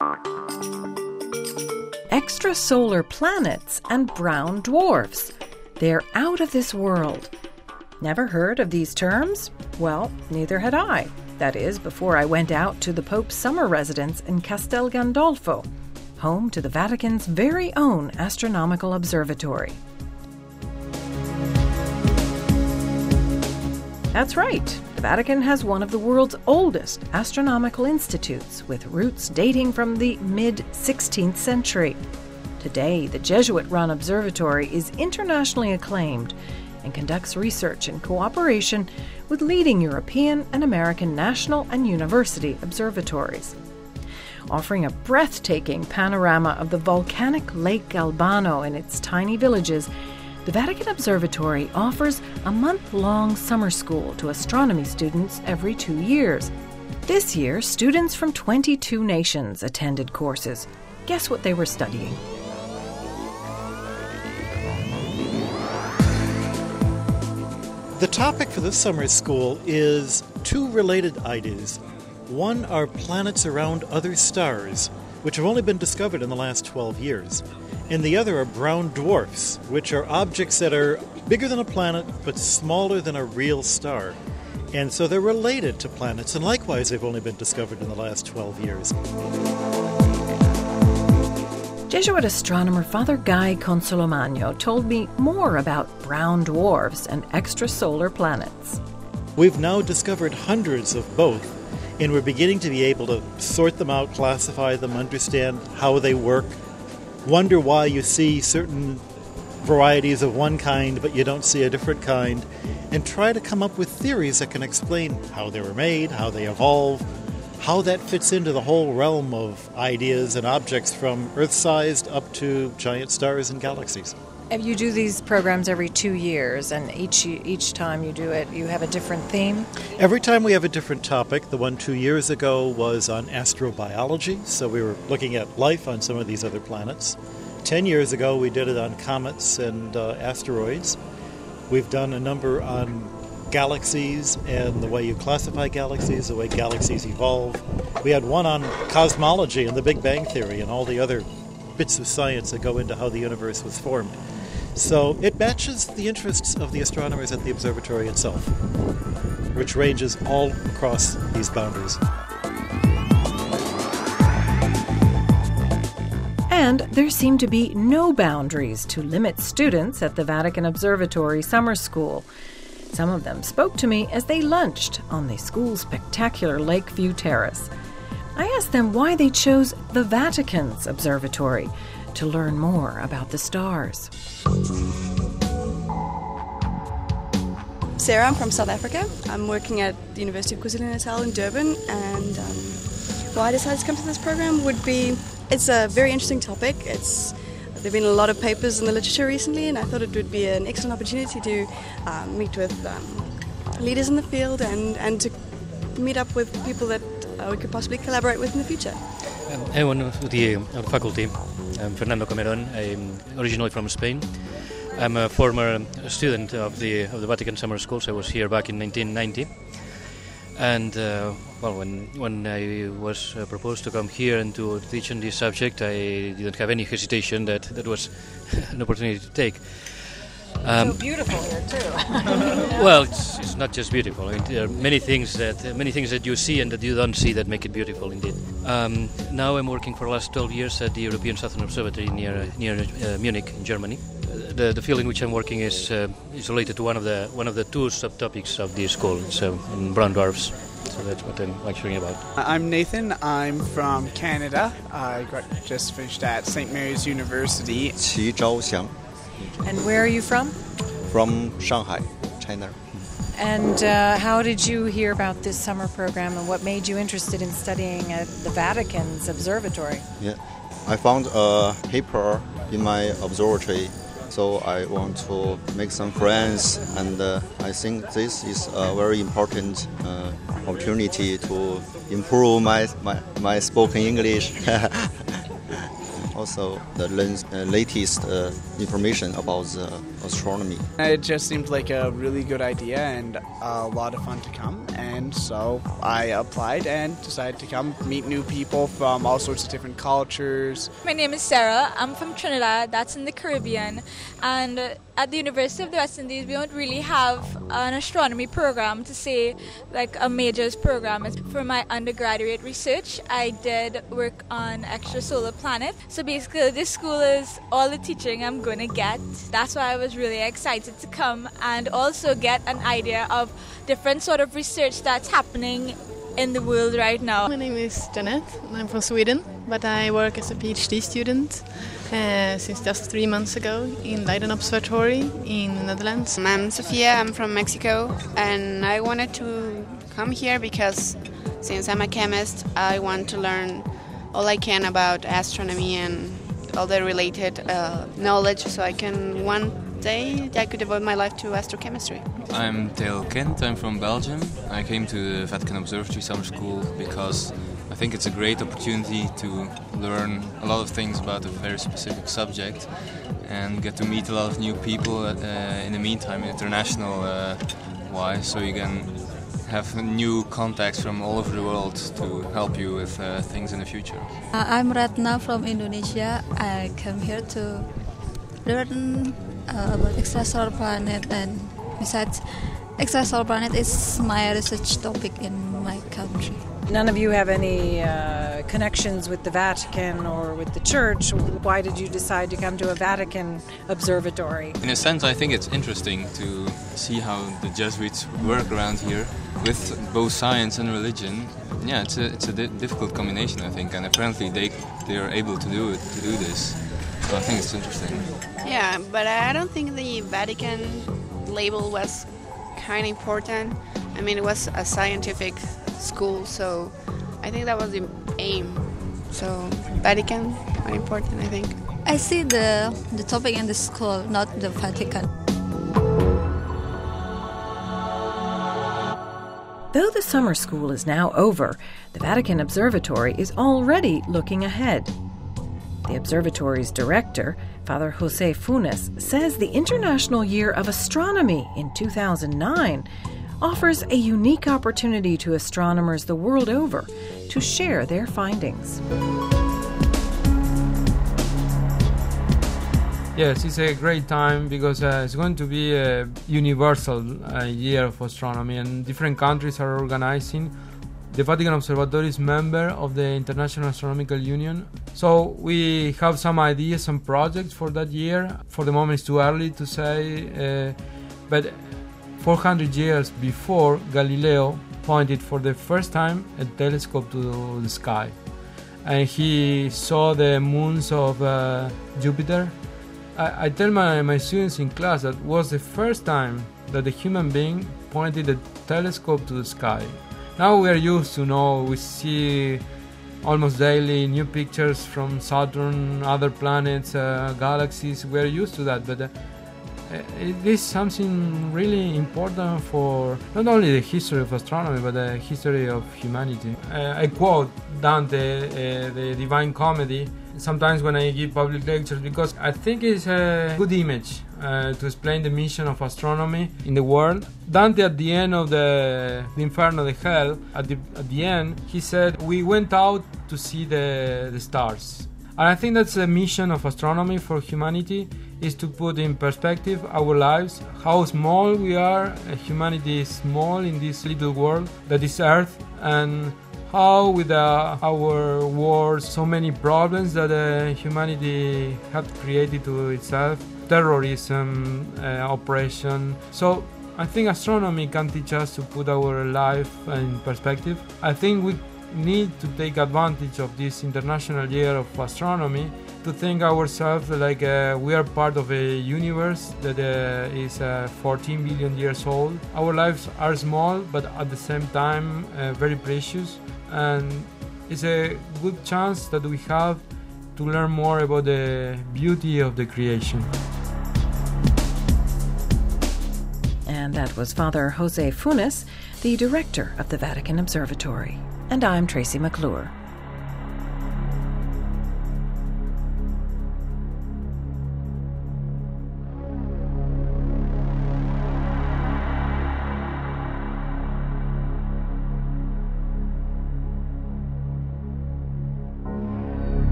Extrasolar planets and brown dwarfs. They're out of this world. Never heard of these terms? Well, neither had I. That is, before I went out to the Pope's summer residence in Castel Gandolfo, home to the Vatican's very own astronomical observatory. That's right. The Vatican has one of the world's oldest astronomical institutes, with roots dating from the mid-16th century. Today, the Jesuit-run observatory is internationally acclaimed and conducts research in cooperation with leading European and American national and university observatories. Offering a breathtaking panorama of the volcanic Lake Albano and its tiny villages, the Vatican Observatory offers a month-long summer school to astronomy students every 2 years. This year, students from 22 nations attended courses. Guess what they were studying? The topic for this summer school is two related ideas. One are planets around other stars, which have only been discovered in the last 12 years. And the other are brown dwarfs, which are objects that are bigger than a planet but smaller than a real star. And so they're related to planets, and likewise they've only been discovered in the last 12 years. Jesuit astronomer Father Guy Consolomagno told me more about brown dwarfs and extrasolar planets. We've now discovered hundreds of both, and we're beginning to be able to sort them out, classify them, understand how they work, wonder why you see certain varieties of one kind but you don't see a different kind, and try to come up with theories that can explain how they were made, how they evolve, how that fits into the whole realm of ideas and objects from Earth-sized up to giant stars and galaxies. You do these programs every 2 years, and each time you do it, you have a different theme? Every time we have a different topic. The one 2 years ago was on astrobiology, so we were looking at life on some of these other planets. 10 years ago, we did it on comets and asteroids. We've done a number on galaxies and the way you classify galaxies, the way galaxies evolve. We had one on cosmology and the Big Bang Theory and all the other bits of science that go into how the universe was formed. So it matches the interests of the astronomers at the observatory itself, which ranges all across these boundaries. And there seem to be no boundaries to limit students at the Vatican Observatory Summer School. Some of them spoke to me as they lunched on the school's spectacular Lakeview Terrace. I asked them why they chose the Vatican's observatory to learn more about the stars. Sarah, I'm from South Africa. I'm working at the University of KwaZulu-Natal in Durban, and why I decided to come to this program would be, it's a very interesting topic. There have been a lot of papers in the literature recently, and I thought it would be an excellent opportunity to meet with leaders in the field and to meet up with people that we could possibly collaborate with in the future. I went to the faculty. I'm Fernando Cameron. I'm originally from Spain. I'm a former student of the Vatican Summer School. So I was here back in 1990. And when I was proposed to come here and to teach on this subject, I didn't have any hesitation that was an opportunity to take. So beautiful here too. Well, it's not just beautiful. I mean, there are many things that you see and that you don't see that make it beautiful indeed. Now I'm working for the last 12 years at the European Southern Observatory near Munich in Germany. The field in which I'm working is related to one of the two subtopics of the school. It's brown dwarfs. So that's what I'm lecturing about. I'm Nathan. I'm from Canada. I just finished at St. Mary's University. Qi Zhaoxiang. And where are you from? From Shanghai, China. And how did you hear about this summer program, and what made you interested in studying at the Vatican's observatory? Yeah, I found a paper in my observatory, so I want to make some friends, and I think this is a very important opportunity to improve my spoken English. also the latest information about the astronomy. It just seemed like a really good idea and a lot of fun to come, and so I applied and decided to come meet new people from all sorts of different cultures. My name is Sarah. I'm from Trinidad, that's in the Caribbean, and at the University of the West Indies we don't really have an astronomy program to say like a majors program. For my undergraduate research I did work on extrasolar planet, so basically this school is all the teaching I'm going to get. That's why I was really excited to come and also get an idea of different sort of research that's happening in the world right now. My name is Janet and I'm from Sweden, but I work as a PhD student since just 3 months ago in Leiden Observatory in the Netherlands. I'm Sofia, I'm from Mexico, and I wanted to come here because since I'm a chemist, I want to learn all I can about astronomy and all the related knowledge, so I can one day I could devote my life to astrochemistry. I'm Theo Kent, I'm from Belgium. I came to the Vatican Observatory Summer School because I think it's a great opportunity to learn a lot of things about a very specific subject and get to meet a lot of new people in the meantime, international wise, so you can have new contacts from all over the world to help you with things in the future. I'm Ratna from Indonesia. I came here to learn about extrasolar planet, and besides, extrasolar planet is my research topic in my country. None of you have any connections with the Vatican or with the Church. Why did you decide to come to a Vatican observatory? In a sense, I think it's interesting to see how the Jesuits work around here with both science and religion. Yeah, it's a difficult combination, I think, and apparently they are able to do this. So I think it's interesting. Yeah, but I don't think the Vatican label was kind of important. I mean, it was a scientific school, so I think that was the aim. So Vatican, quite important, I think. I see the topic in the school, not the Vatican. Though the summer school is now over, the Vatican Observatory is already looking ahead. The observatory's director, Father Jose Funes, says the International Year of Astronomy in 2009 offers a unique opportunity to astronomers the world over to share their findings. Yes, it's a great time because it's going to be a universal year of astronomy, and different countries are organizing. The Vatican Observatory is member of the International Astronomical Union, so we have some ideas and projects for that year. For the moment it's too early to say, but 400 years before, Galileo pointed for the first time a telescope to the sky, and he saw the moons of Jupiter. I tell my students in class that was the first time that a human being pointed a telescope to the sky. Now we are used to we see almost daily new pictures from Saturn, other planets, galaxies. We are used to that, but it is something really important for not only the history of astronomy, but the history of humanity. I quote Dante, the Divine Comedy, sometimes when I give public lectures, because I think it's a good image to explain the mission of astronomy in the world. Dante, at the end of the Inferno, the Hell, at the end, he said, we went out to see the stars. And I think that's the mission of astronomy for humanity, is to put in perspective our lives, how small we are. Humanity is small in this little world that is Earth, and how with our wars, so many problems that humanity had created to itself, terrorism, oppression. So I think astronomy can teach us to put our life in perspective. I think we need to take advantage of this International Year of Astronomy to think ourselves like we are part of a universe that is 14 billion years old. Our lives are small, but at the same time very precious, and it's a good chance that we have to learn more about the beauty of the creation. And that was Father Jose Funes, the director of the Vatican Observatory. And I'm Tracy McClure.